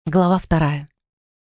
Глава 2.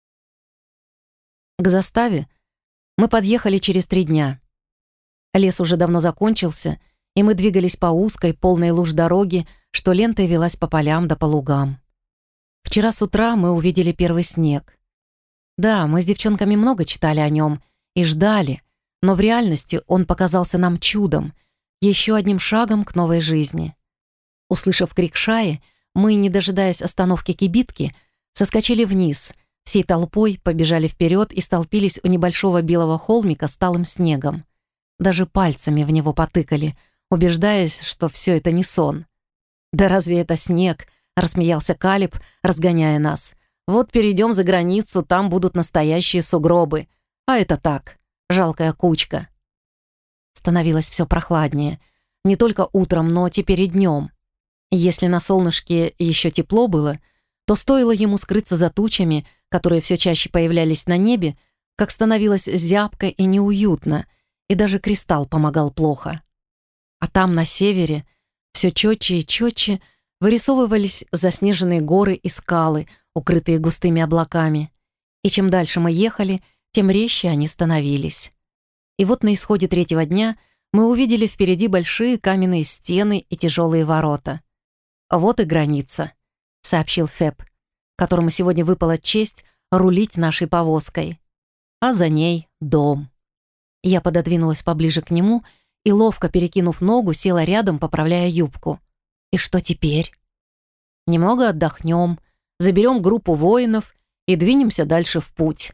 К заставе мы подъехали через 3 дня. Лес уже давно закончился, и мы двигались по узкой, полной луж дороге, что лентой велась по полям да по лугам. Вчера с утра мы увидели первый снег. Да, мы с девчонками много читали о нем и ждали, но в реальности он показался нам чудом, еще одним шагом к новой жизни. Услышав крик Шаи, мы, не дожидаясь остановки кибитки, соскочили вниз, всей толпой побежали вперед и столпились у небольшого белого холмика с талым снегом. Даже пальцами в него потыкали, убеждаясь, что все это не сон. «Да разве это снег?» — рассмеялся Калиб, разгоняя нас. «Вот перейдем за границу, там будут настоящие сугробы. А это так, жалкая кучка». Становилось все прохладнее. Не только утром, но теперь и днем. Если на солнышке еще тепло было, то стоило ему скрыться за тучами, которые все чаще появлялись на небе, как становилось зябко и неуютно, и даже кристалл помогал плохо. А там, на севере, все четче и четче вырисовывались заснеженные горы и скалы, укрытые густыми облаками. И чем дальше мы ехали, тем резче они становились. И вот на исходе 3-го дня мы увидели впереди большие каменные стены и тяжелые ворота. «Вот и граница», — сообщил Феб, которому сегодня выпала честь рулить нашей повозкой. А за ней дом. Я пододвинулась поближе к нему и, ловко перекинув ногу, села рядом, поправляя юбку. И что теперь? Немного отдохнем, заберем группу воинов и двинемся дальше в путь.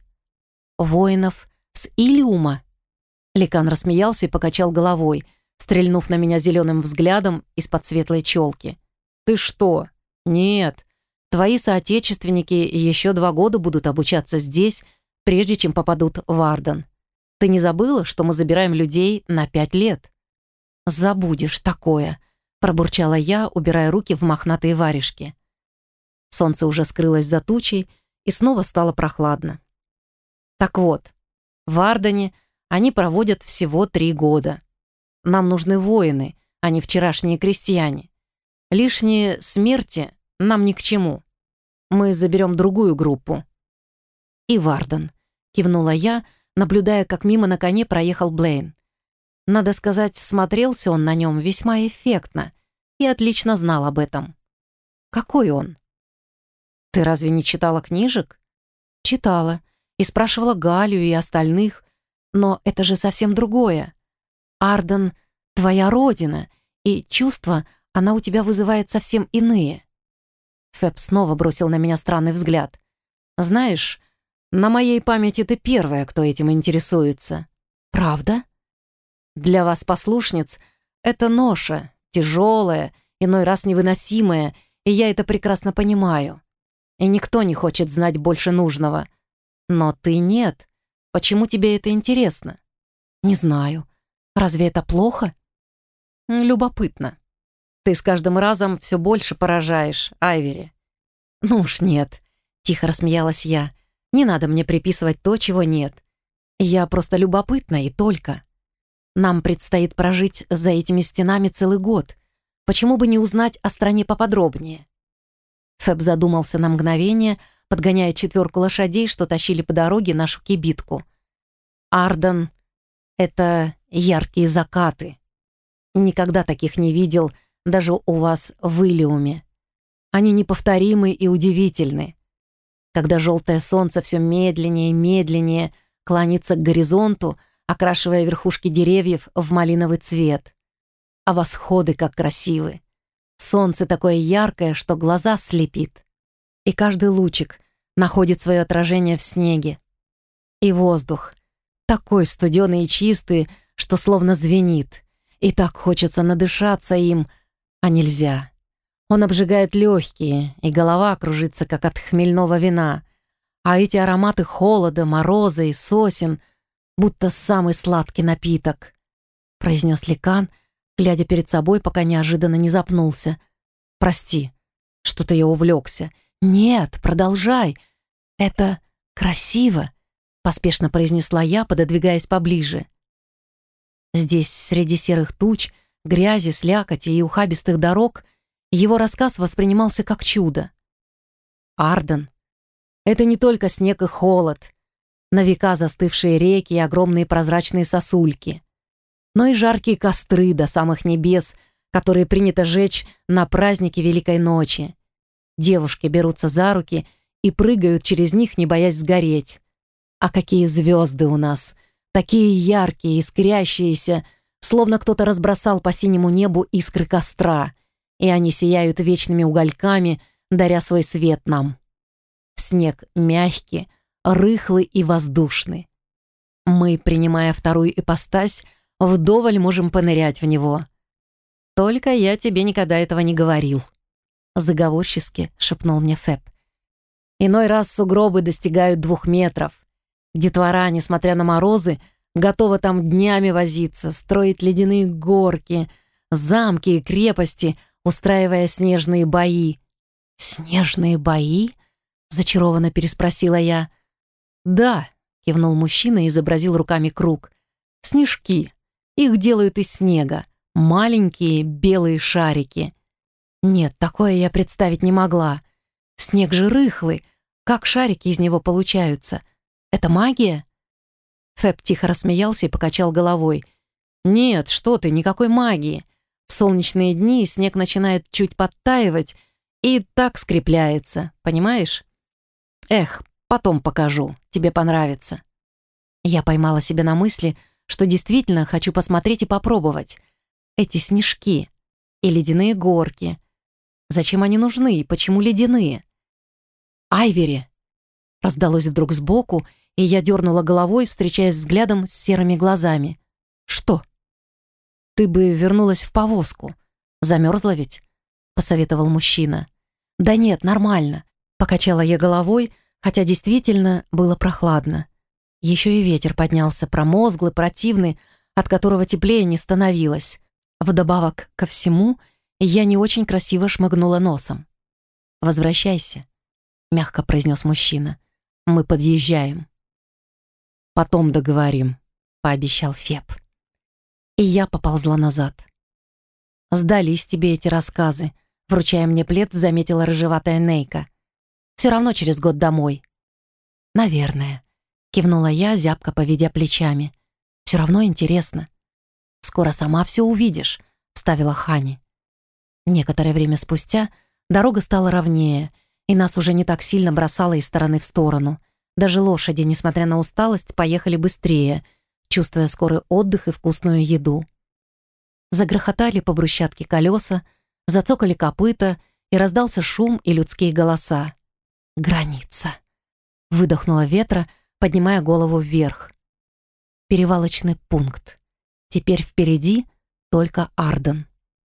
Воинов с Илиума? Ликан рассмеялся и покачал головой, стрельнув на меня зеленым взглядом из-под светлой челки. «Ты что? Нет. Твои соотечественники еще 2 года будут обучаться здесь, прежде чем попадут в Арден. Ты не забыла, что мы забираем людей на 5 лет?» «Забудешь такое», — пробурчала я, убирая руки в мохнатые варежки. Солнце уже скрылось за тучей, и снова стало прохладно. Так вот, в Ардене они проводят всего 3 года. Нам нужны воины, а не вчерашние крестьяне. Лишние смерти нам ни к чему. Мы заберем другую группу». «И Варден», — кивнула я, наблюдая, как мимо на коне проехал Блейн. Надо сказать, смотрелся он на нем весьма эффектно и отлично знал об этом. «Какой он?» «Ты разве не читала книжек?» «Читала и спрашивала Галию и остальных, но это же совсем другое. Арден — твоя родина, и чувства она у тебя вызывает совсем иные». Феб снова бросил на меня странный взгляд. «Знаешь, на моей памяти ты первая, кто этим интересуется». «Правда?» «Для вас, послушниц, это ноша, тяжелая, иной раз невыносимая, и я это прекрасно понимаю. И никто не хочет знать больше нужного. Но ты нет. Почему тебе это интересно?» «Не знаю. Разве это плохо?» «Любопытно. Ты с каждым разом все больше поражаешь, Айвери». «Ну уж нет», — тихо рассмеялась я. «Не надо мне приписывать то, чего нет. Я просто любопытна и только. Нам предстоит прожить за этими стенами целый год. Почему бы не узнать о стране поподробнее?» Феб задумался на мгновение, подгоняя 4 лошадей, что тащили по дороге нашу кибитку. «Арден — это яркие закаты. Никогда таких не видел даже у вас в Илиуме. Они неповторимы и удивительны. Когда желтое солнце все медленнее и медленнее клонится к горизонту, окрашивая верхушки деревьев в малиновый цвет. А восходы как красивы. Солнце такое яркое, что глаза слепит. И каждый лучик находит свое отражение в снеге. И воздух такой студеный и чистый, что словно звенит. И так хочется надышаться им, а нельзя. Он обжигает легкие, и голова кружится, как от хмельного вина. А эти ароматы холода, мороза и сосен, будто самый сладкий напиток, произнес Ликан, глядя перед собой, пока неожиданно не запнулся. «Прости, что-то я увлекся». «Нет, продолжай. Это красиво», — поспешно произнесла я, пододвигаясь поближе. Здесь, среди серых туч, грязи, слякоти и ухабистых дорог, его рассказ воспринимался как чудо. Арден Это не только снег и холод, на века застывшие реки и огромные прозрачные сосульки, но и жаркие костры до самых небес, которые принято жечь на празднике Великой Ночи. Девушки берутся за руки и прыгают через них, не боясь сгореть. А какие звезды у нас! Такие яркие, искрящиеся, словно кто-то разбросал по синему небу искры костра, и они сияют вечными угольками, даря свой свет нам. Снег мягкий, рыхлый и воздушный. Мы, принимая вторую ипостась, вдоволь можем понырять в него. Только я тебе никогда этого не говорил. Заговорчески шепнул мне Фэб. Иной раз сугробы достигают 2 метров. Детвора, несмотря на морозы, готова там днями возиться, строить ледяные горки, замки и крепости, устраивая снежные бои. «Снежные бои?» — зачарованно переспросила я. «Да», — кивнул мужчина и изобразил руками круг. «Снежки. Их делают из снега. Маленькие белые шарики». Нет, такое я представить не могла. Снег же рыхлый. Как шарики из него получаются? Это магия? Фэб тихо рассмеялся и покачал головой. Нет, что ты, никакой магии. В солнечные дни снег начинает чуть подтаивать и так скрепляется, понимаешь? Эх, потом покажу, тебе понравится. Я поймала себя на мысли, что действительно хочу посмотреть и попробовать. Эти снежки и ледяные горки. Зачем они нужны и почему ледяные? «Айвери!» Раздалось вдруг сбоку, и я дернула головой, встречаясь взглядом с серыми глазами. «Что?» «Ты бы вернулась в повозку. Замерзла ведь?» — посоветовал мужчина. «Да нет, нормально», — покачала я головой, хотя действительно было прохладно. Еще и ветер поднялся, промозглый, противный, от которого теплее не становилось. Вдобавок ко всему, я не очень красиво шмыгнула носом. «Возвращайся», — мягко произнес мужчина. «Мы подъезжаем». «Потом договорим», — пообещал Феб. И я поползла назад. «Сдались тебе эти рассказы», — вручая мне плед, заметила рыжеватая Нейка. «Все равно через год домой». «Наверное», — кивнула я, зябко поведя плечами. «Все равно интересно». «Скоро сама все увидишь», — вставила Хани. Некоторое время спустя дорога стала ровнее, и нас уже не так сильно бросало из стороны в сторону. Даже лошади, несмотря на усталость, поехали быстрее, чувствуя скорый отдых и вкусную еду. Загрохотали по брусчатке колеса, зацокали копыта, и раздался шум и людские голоса. «Граница!» — выдохнула Ветра, поднимая голову вверх. «Перевалочный пункт. Теперь впереди только Арден».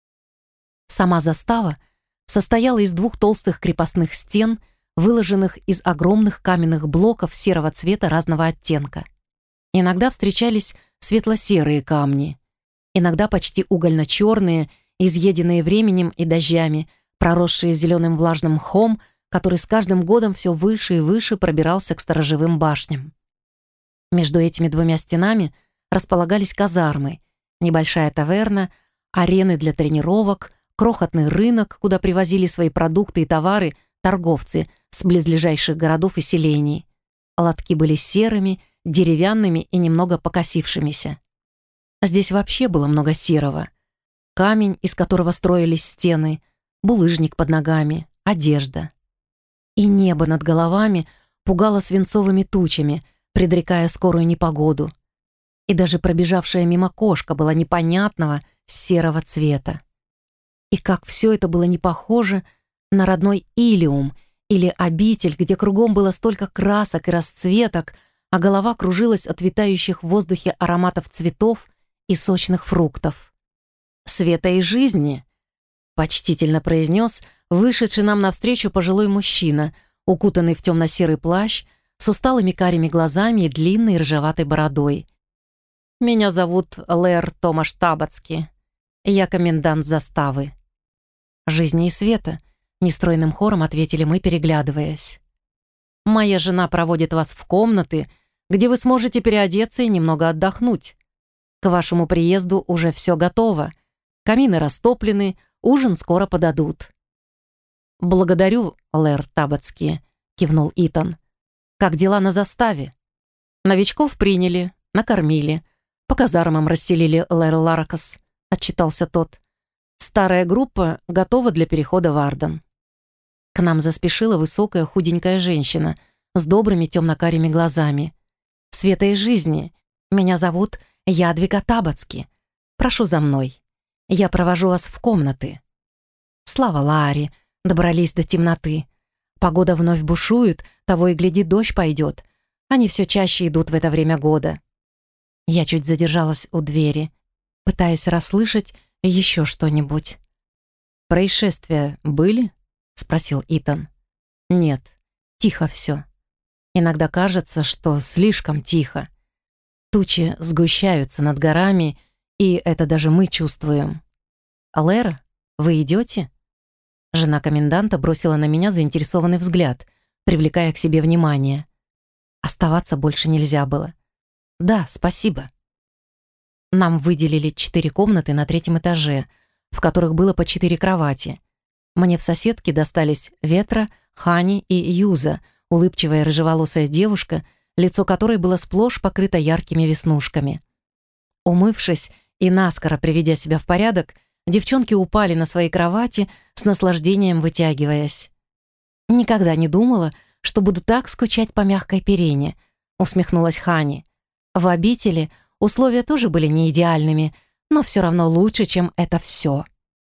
Сама застава состояла из 2 толстых крепостных стен, выложенных из огромных каменных блоков серого цвета разного оттенка. Иногда встречались светло-серые камни, иногда почти угольно-черные, изъеденные временем и дождями, проросшие зеленым влажным мхом, который с каждым годом все выше и выше пробирался к сторожевым башням. Между этими 2 стенами располагались казармы, небольшая таверна, арены для тренировок, крохотный рынок, куда привозили свои продукты и товары торговцы с близлежащих городов и селений. Лотки были серыми, деревянными и немного покосившимися. Здесь вообще было много серого. Камень, из которого строились стены, булыжник под ногами, одежда. И небо над головами пугало свинцовыми тучами, предрекая скорую непогоду. И даже пробежавшая мимо кошка была непонятного серого цвета. И как все это было не похоже на родной Илиум или обитель, где кругом было столько красок и расцветок, а голова кружилась от витающих в воздухе ароматов цветов и сочных фруктов. «Света и жизни», — почтительно произнес вышедший нам навстречу пожилой мужчина, укутанный в темно-серый плащ, с усталыми карими глазами и длинной рыжеватой бородой. «Меня зовут Лэр Томаш Табацки. Я комендант заставы». «Жизни и света», — нестройным хором ответили мы, переглядываясь. «Моя жена проводит вас в комнаты, где вы сможете переодеться и немного отдохнуть. К вашему приезду уже все готово. Камины растоплены, ужин скоро подадут». «Благодарю, Лэр Табацки», — кивнул Итан. Как дела на заставе? Новичков приняли, накормили. По казармам расселили Лэр Ларакас, отчитался тот. Старая группа готова для перехода в Арден. К нам заспешила высокая худенькая женщина с добрыми темно-карими глазами. «Света и жизни. Меня зовут Ядвига Табацки. Прошу за мной. Я провожу вас в комнаты». Слава Лааре, добрались до темноты. Погода вновь бушует, того и гляди, дождь пойдет. Они все чаще идут в это время года. Я чуть задержалась у двери, пытаясь расслышать еще что-нибудь. «Происшествия были?» — спросил Итан. «Нет, тихо все. Иногда кажется, что слишком тихо. Тучи сгущаются над горами, и это даже мы чувствуем. Лера, вы идете?» Жена коменданта бросила на меня заинтересованный взгляд, привлекая к себе внимание. Оставаться больше нельзя было. «Да, спасибо». Нам выделили 4 комнаты на 3-м этаже, в которых было по 4 кровати. Мне в соседке достались Ветра, Хани и Юза, улыбчивая рыжеволосая девушка, лицо которой было сплошь покрыто яркими веснушками. Умывшись и наскоро приведя себя в порядок, девчонки упали на свои кровати, с наслаждением вытягиваясь. «Никогда не думала, что буду так скучать по мягкой перине», — усмехнулась Хани. «В обители условия тоже были не идеальными, но все равно лучше, чем это все».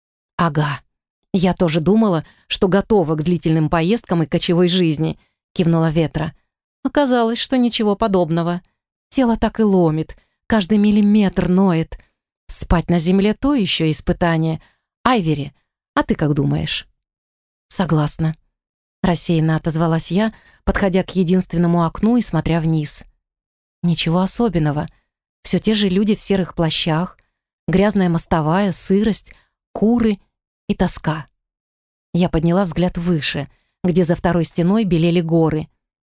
«Ага, я тоже думала, что готова к длительным поездкам и кочевой жизни», — кивнула Ветра. «Оказалось, что ничего подобного. Тело так и ломит, каждый миллиметр ноет. Спать на земле — то еще испытание. Айвери, а ты как думаешь?» «Согласна», — рассеянно отозвалась я, подходя к единственному окну и смотря вниз. «Ничего особенного. Все те же люди в серых плащах, грязная мостовая, сырость, куры и тоска». Я подняла взгляд выше, где за второй стеной белели горы.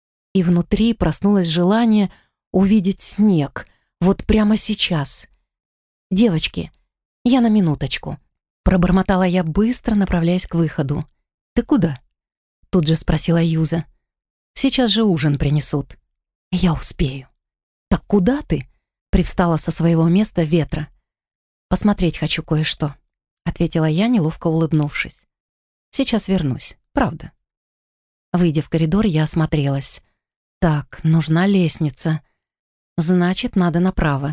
И внутри проснулось желание увидеть снег, вот прямо сейчас. «Девочки, я на минуточку», — пробормотала я быстро, направляясь к выходу. «Ты куда?» — тут же спросила Юза. «Сейчас же ужин принесут». «Я успею». «Так куда ты?» — привстала со своего места Ветра. «Посмотреть хочу кое-что», — ответила я, неловко улыбнувшись. «Сейчас вернусь, правда». Выйдя в коридор, я осмотрелась. «Так, нужна лестница. Значит, надо направо».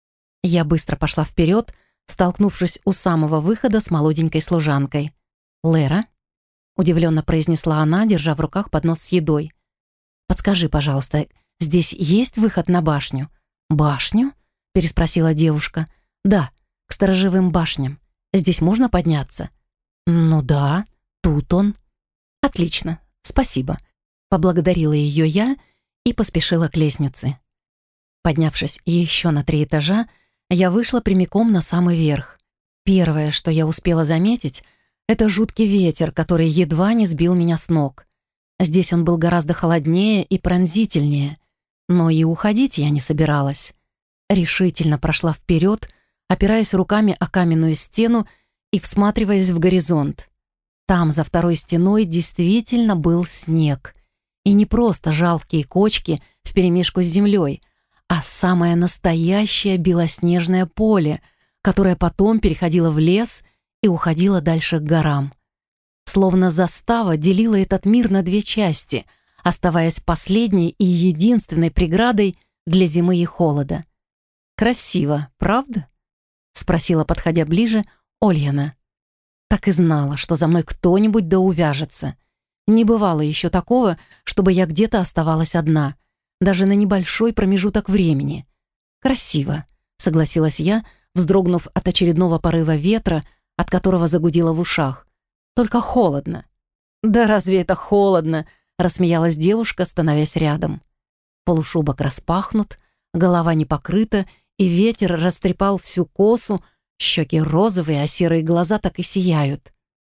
Я быстро пошла вперед, столкнувшись у самого выхода с молоденькой служанкой. «Лера?» — удивленно произнесла она, держа в руках поднос с едой. «Подскажи, пожалуйста, здесь есть выход на башню?» «Башню?» — переспросила девушка. «Да, к сторожевым башням. Здесь можно подняться?» «Ну да, тут он». «Отлично, спасибо», — поблагодарила ее я и поспешила к лестнице. Поднявшись еще на 3 этажа, я вышла прямиком на самый верх. Первое, что я успела заметить, это жуткий ветер, который едва не сбил меня с ног. Здесь он был гораздо холоднее и пронзительнее, но и уходить я не собиралась. Решительно прошла вперед, опираясь руками о каменную стену и всматриваясь в горизонт. Там, за второй стеной, действительно был снег. И не просто жалкие кочки вперемешку с землей, а самое настоящее белоснежное поле, которое потом переходило в лес и уходило дальше к горам. Словно застава делила этот мир на 2 части, оставаясь последней и единственной преградой для зимы и холода. «Красиво, правда?» — спросила, подходя ближе, Ольяна. Так и знала, что за мной кто-нибудь да увяжется. Не бывало еще такого, чтобы я где-то оставалась одна, даже на небольшой промежуток времени. «Красиво», — согласилась я, вздрогнув от очередного порыва ветра, от которого загудело в ушах. «Только холодно». «Да разве это холодно?» — рассмеялась девушка, становясь рядом. Полушубок распахнут, голова не покрыта, и ветер растрепал всю косу, щеки розовые, а серые глаза так и сияют.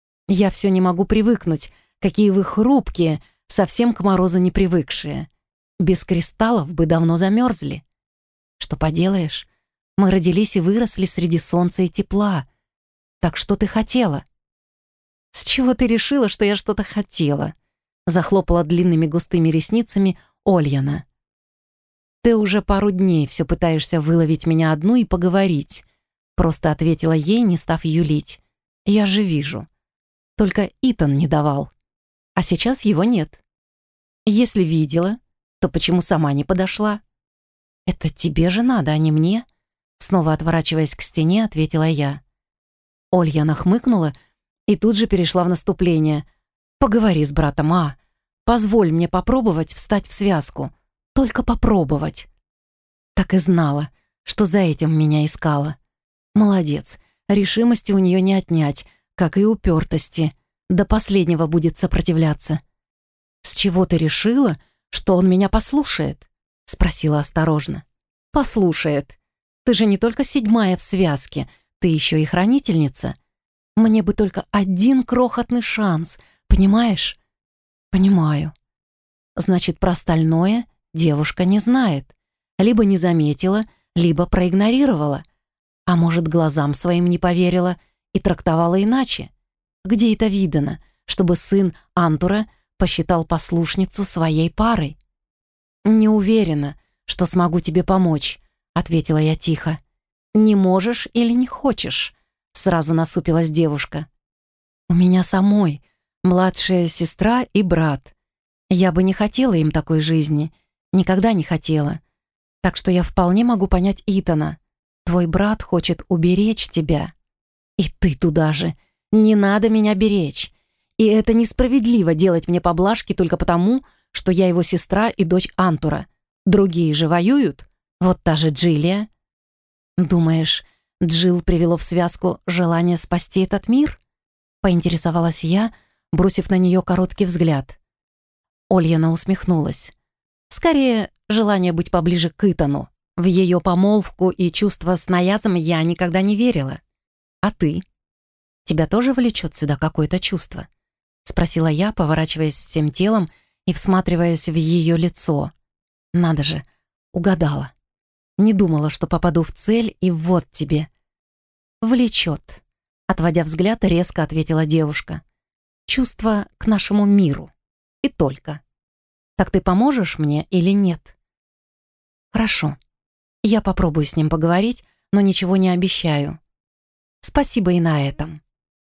«Я все не могу привыкнуть, какие вы хрупкие, совсем к морозу не привыкшие. Без кристаллов бы давно замерзли. Что поделаешь, мы родились и выросли среди солнца и тепла. Так что ты хотела?» «С чего ты решила, что я что-то хотела?» Захлопала длинными густыми ресницами Ольяна. «Ты уже пару дней все пытаешься выловить меня одну и поговорить», просто ответила ей, не став юлить. «Я же вижу. Только Итан не давал. А сейчас его нет. Если видела, то почему сама не подошла?» «Это тебе же надо, а не мне», снова отворачиваясь к стене, ответила я. Ольяна хмыкнула и тут же перешла в наступление. «Поговори с братом, а. Позволь мне попробовать встать в связку. Только попробовать». Так и знала, что за этим меня искала. Молодец, решимости у нее не отнять, как и упертости. До последнего будет сопротивляться. «С чего ты решила, что он меня послушает?» спросила осторожно. «Послушает. Ты же не только 7-я в связке, ты еще и хранительница. Мне бы только один крохотный шанс, понимаешь?» «Понимаю. Значит, про остальное девушка не знает. Либо не заметила, либо проигнорировала. А может, глазам своим не поверила и трактовала иначе. Где это видано, чтобы сын Антура посчитал послушницу своей парой?» «Не уверена, что смогу тебе помочь», — ответила я тихо. «Не можешь или не хочешь?» — сразу насупилась девушка. «У меня самой младшая сестра и брат. Я бы не хотела им такой жизни, никогда не хотела. Так что я вполне могу понять Итана. Твой брат хочет уберечь тебя. И ты туда же. Не надо меня беречь. И это несправедливо делать мне поблажки только потому, что я его сестра и дочь Антура. Другие же воюют. Вот та же Джиллия. Думаешь, Джилл привело в связку желание спасти этот мир?» Поинтересовалась я, бросив на нее короткий взгляд. Ольяна усмехнулась. «Скорее, желание быть поближе к Итану. В ее помолвку и чувства с Наязом я никогда не верила. А ты? Тебя тоже влечет сюда какое-то чувство?» Спросила я, поворачиваясь всем телом и всматриваясь в ее лицо. Надо же, угадала. Не думала, что попаду в цель, и вот тебе. «Влечет», — отводя взгляд, резко ответила девушка. «Чувство к нашему миру. И только. Так ты поможешь мне или нет?» «Хорошо. Я попробую с ним поговорить, но ничего не обещаю. Спасибо и на этом».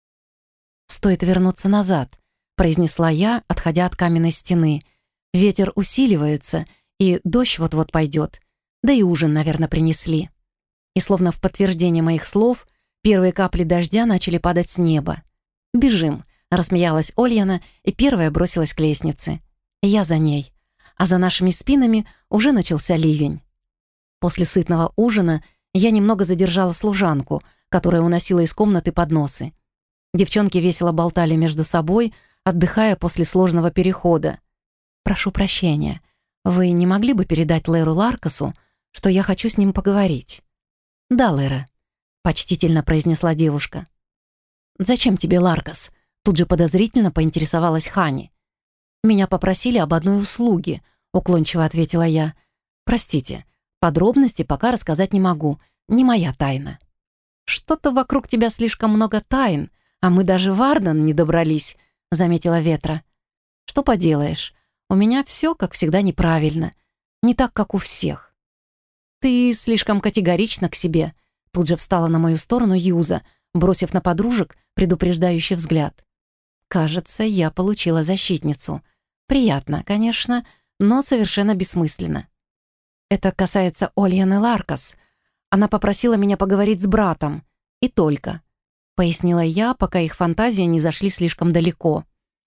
«Стоит вернуться назад», — произнесла я, отходя от каменной стены. «Ветер усиливается, и дождь вот-вот пойдет. Да и ужин, наверное, принесли». И словно в подтверждение моих слов, первые капли дождя начали падать с неба. «Бежим», — рассмеялась Ольяна и первая бросилась к лестнице. Я за ней. А за нашими спинами уже начался ливень. После сытного ужина я немного задержала служанку, которая уносила из комнаты подносы. Девчонки весело болтали между собой, отдыхая после сложного перехода. «Прошу прощения, вы не могли бы передать Лэру Ларкасу, что я хочу с ним поговорить?» «Да, Лэра», — почтительно произнесла девушка. «Зачем тебе Ларкас?» — тут же подозрительно поинтересовалась Хани. «Меня попросили об одной услуге», — уклончиво ответила я. «Простите, подробности пока рассказать не могу, не моя тайна». «Что-то вокруг тебя слишком много тайн, а мы даже в Арден не добрались», — заметила Ветра. «Что поделаешь, у меня все, как всегда, неправильно, не так, как у всех». «Ты слишком категорична к себе», — тут же встала на мою сторону Юза, бросив на подружек предупреждающий взгляд. «Кажется, я получила защитницу. Приятно, конечно, но совершенно бессмысленно. Это касается Ольяны Ларкас. Она попросила меня поговорить с братом. И только», — пояснила я, пока их фантазии не зашли слишком далеко.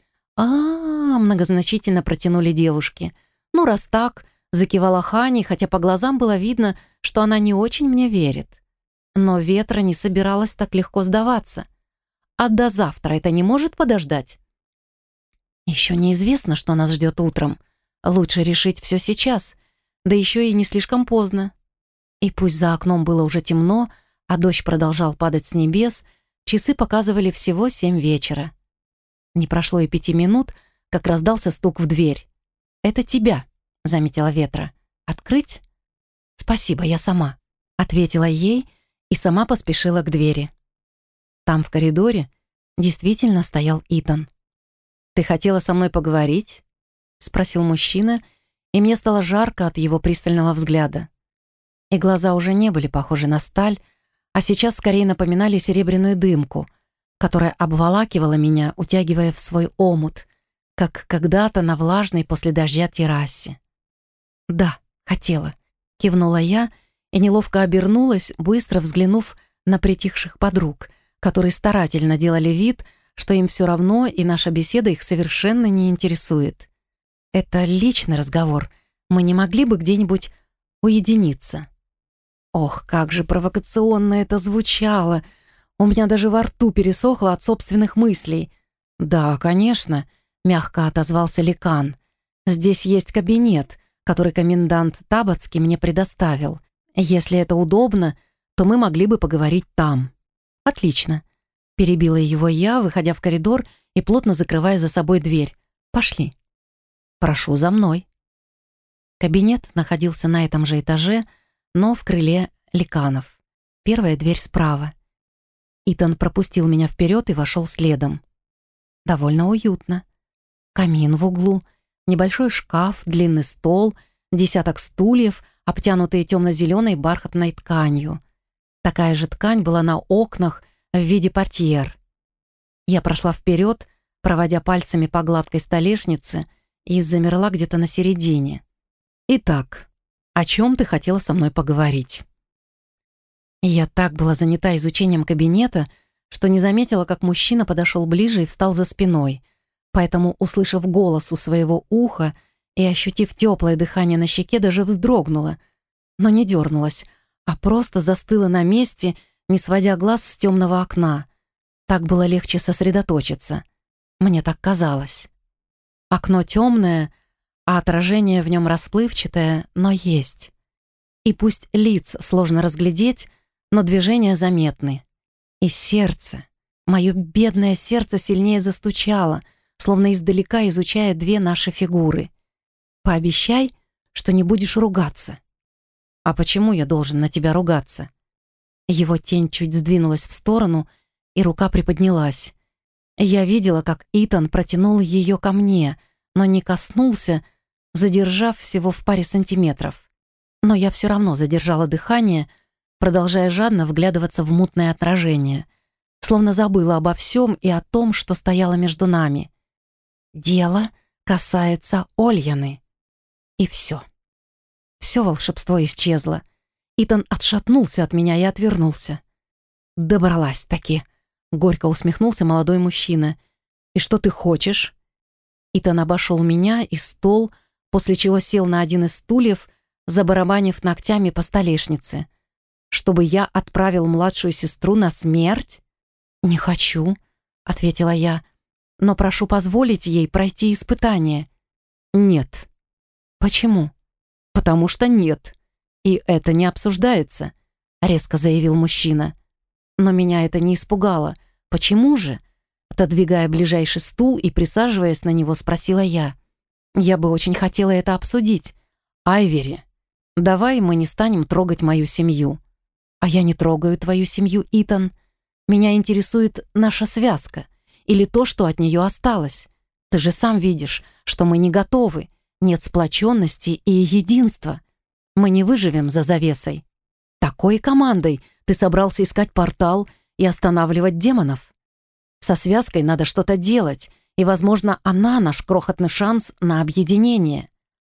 Многозначительно протянули девушки. «Ну, раз так», — закивала Хани, хотя по глазам было видно, что она не очень мне верит. Но Ветра не собиралась так легко сдаваться. «А до завтра это не может подождать?» «Еще неизвестно, что нас ждет утром. Лучше решить все сейчас, да еще и не слишком поздно». И пусть за окном было уже темно, а дождь продолжал падать с небес, часы показывали всего 7 вечера. Не прошло и 5 минут, как раздался стук в дверь. «Это тебя», — заметила Ветра. «Открыть?» «Спасибо, я сама», — ответила ей и сама поспешила к двери. Там, в коридоре, действительно стоял Итан. «Ты хотела со мной поговорить?» — спросил мужчина, и мне стало жарко от его пристального взгляда. И глаза уже не были похожи на сталь, а сейчас скорее напоминали серебряную дымку, которая обволакивала меня, утягивая в свой омут, как когда-то на влажной после дождя террасе. «Да, хотела», — кивнула я и неловко обернулась, быстро взглянув на притихших подруг, которые старательно делали вид, что им все равно, и наша беседа их совершенно не интересует. «Это личный разговор. Мы не могли бы где-нибудь уединиться?» Ох, как же провокационно это звучало! У меня даже во рту пересохло от собственных мыслей. «Да, конечно», — мягко отозвался Ликан. «Здесь есть кабинет, который комендант Табацкий мне предоставил. Если это удобно, то мы могли бы поговорить там». «Отлично», — перебила его я, выходя в коридор и плотно закрывая за собой дверь. «Пошли». «Прошу за мной». Кабинет находился на этом же этаже, но в крыле Ликанов. Первая дверь справа. Итан пропустил меня вперед и вошел следом. Довольно уютно. Камин в углу, небольшой шкаф, длинный стол, десяток стульев, обтянутые темно-зеленой бархатной тканью. Такая же ткань была на окнах в виде портьер. Я прошла вперед, проводя пальцами по гладкой столешнице, и замерла где-то на середине. «Итак, о чем ты хотела со мной поговорить?» Я так была занята изучением кабинета, что не заметила, как мужчина подошел ближе и встал за спиной. Поэтому, услышав голос у своего уха и ощутив теплое дыхание на щеке, даже вздрогнула, но не дернулась, а просто застыла на месте, не сводя глаз с темного окна. Так было легче сосредоточиться. Мне так казалось. Окно темное, а отражение в нем расплывчатое, но есть. И пусть лиц сложно разглядеть, но движения заметны. И сердце, мое бедное сердце сильнее застучало, словно издалека изучая две наши фигуры. «Пообещай, что не будешь ругаться». «А почему я должен на тебя ругаться?» Его тень чуть сдвинулась в сторону, и рука приподнялась. Я видела, как Итан протянул ее ко мне, но не коснулся, задержав всего в паре сантиметров. Но я все равно задержала дыхание, продолжая жадно вглядываться в мутное отражение, словно забыла обо всем и о том, что стояло между нами. Дело касается Ольяны. И все. Все волшебство исчезло. Итан отшатнулся от меня и отвернулся. «Добралась-таки», — горько усмехнулся молодой мужчина. «И что ты хочешь?» Итан обошел меня и стол, после чего сел на один из стульев, забарабанив ногтями по столешнице. «Чтобы я отправил младшую сестру на смерть?» «Не хочу», — ответила я, «но прошу позволить ей пройти испытание». «Нет». «Почему?» «Потому что нет. И это не обсуждается», — резко заявил мужчина. Но меня это не испугало. «Почему же?» Отодвигая ближайший стул и присаживаясь на него, спросила я. «Я бы очень хотела это обсудить. Айвери, давай мы не станем трогать мою семью». «А я не трогаю твою семью, Итан. Меня интересует наша связка или то, что от нее осталось. Ты же сам видишь, что мы не готовы, нет сплоченности и единства. Мы не выживем за завесой. Такой командой ты собрался искать портал и останавливать демонов. Со связкой надо что-то делать, и, возможно, она наш крохотный шанс на объединение.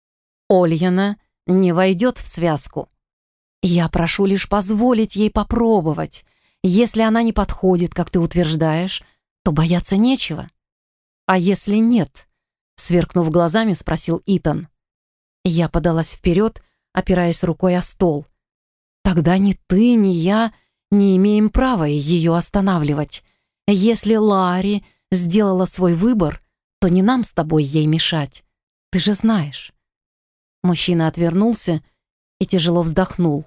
Ольяна не войдет в связку. Я прошу лишь позволить ей попробовать. Если она не подходит, как ты утверждаешь, то бояться нечего». «А если нет?» — сверкнув глазами, спросил Итан. Я подалась вперед, опираясь рукой о стол. «Тогда ни ты, ни я не имеем права ее останавливать. Если Ларри сделала свой выбор, то не нам с тобой ей мешать. Ты же знаешь». Мужчина отвернулся и тяжело вздохнул.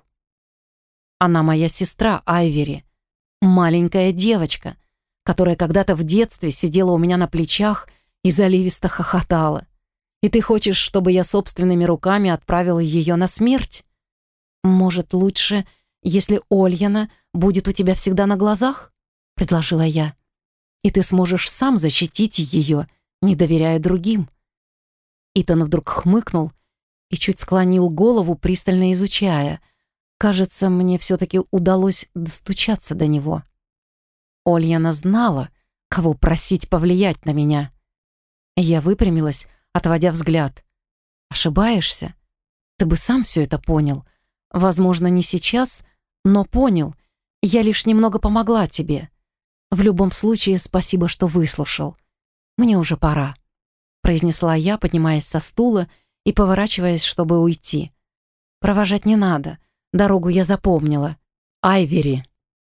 «Она моя сестра Айвери, маленькая девочка, которая когда-то в детстве сидела у меня на плечах и заливисто хохотала. И ты хочешь, чтобы я собственными руками отправила ее на смерть? Может, лучше, если Ольяна будет у тебя всегда на глазах?» — предложила я. «И ты сможешь сам защитить ее, не доверяя другим». Итан вдруг хмыкнул и чуть склонил голову, пристально изучая. Кажется, мне все-таки удалось достучаться до него. Ольяна знала, кого просить повлиять на меня. Я выпрямилась, отводя взгляд. «Ошибаешься? Ты бы сам все это понял. Возможно, не сейчас, но понял. Я лишь немного помогла тебе. В любом случае, спасибо, что выслушал. Мне уже пора», — произнесла я, поднимаясь со стула и поворачиваясь, чтобы уйти. «Провожать не надо. Дорогу я запомнила. Айвери».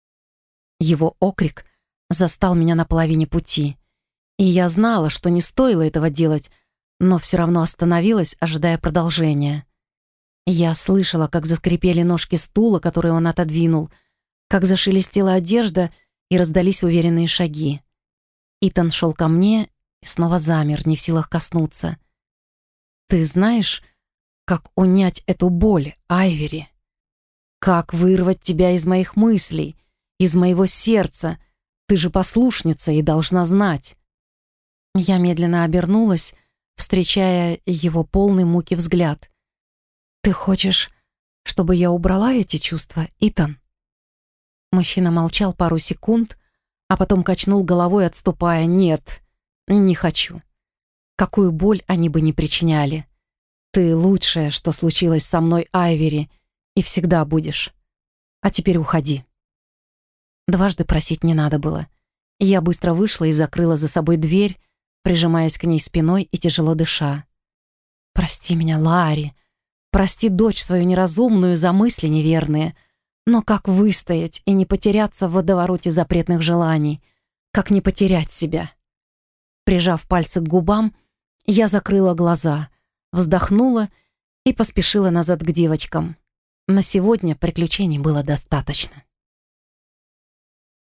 Его окрик застал меня на половине пути. И я знала, что не стоило этого делать, но все равно остановилась, ожидая продолжения. Я слышала, как заскрипели ножки стула, который он отодвинул, как зашелестела одежда и раздались уверенные шаги. Итан шел ко мне и снова замер, не в силах коснуться. «Ты знаешь, как унять эту боль, Айвери? Как вырвать тебя из моих мыслей, из моего сердца? Ты же послушница и должна знать». Я медленно обернулась, встречая его полный муки взгляд. «Ты хочешь, чтобы я убрала эти чувства, Итан?» Мужчина молчал пару секунд, а потом качнул головой, отступая. «Нет, не хочу. Какую боль они бы ни причиняли. Ты лучшее, что случилось со мной, Айвери, и всегда будешь. А теперь уходи». Дважды просить не надо было. Я быстро вышла и закрыла за собой дверь, прижимаясь к ней спиной и тяжело дыша. «Прости меня, Ларри. Прости дочь свою неразумную за мысли неверные. Но как выстоять и не потеряться в водовороте запретных желаний? Как не потерять себя?» Прижав пальцы к губам, я закрыла глаза, вздохнула и поспешила назад к девочкам. На сегодня приключений было достаточно.